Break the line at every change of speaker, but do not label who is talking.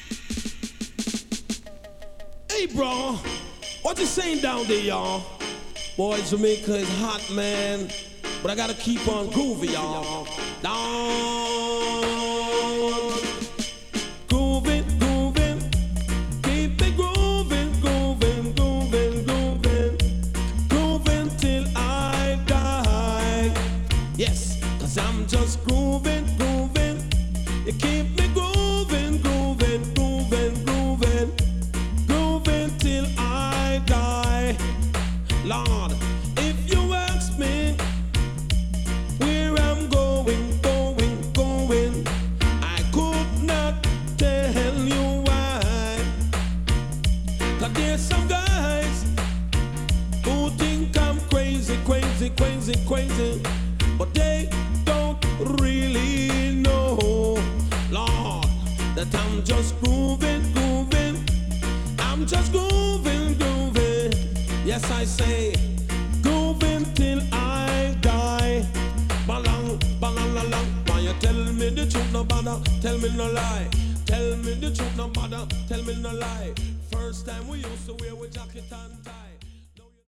Hey, bro, what you saying down there, y'all? Boy, Jamaica is hot, man, but I gotta keep on grooving, y'all. Down, grooving, grooving, keep it grooving, grooving, grooving, grooving, grooving till I die. Yes, 'cause I'm just grooving, grooving. You keep me grooving, grooving, grooving, grooving, grooving till I die. Lord, if you ask me where I'm going, going, going, I could not tell you why. 'Cause there's some guys who think I'm crazy, crazy, crazy, crazy, but they don't really know, Lord, that I'm just grooving, grooving. I'm just grooving, grooving. Yes, I say, grooving till I die. Balang, balang, balang. Why you tell me the truth, no bother? Tell me no lie. Tell me the truth, no bother. Tell me no lie. First time we used to wear with jacket and tie.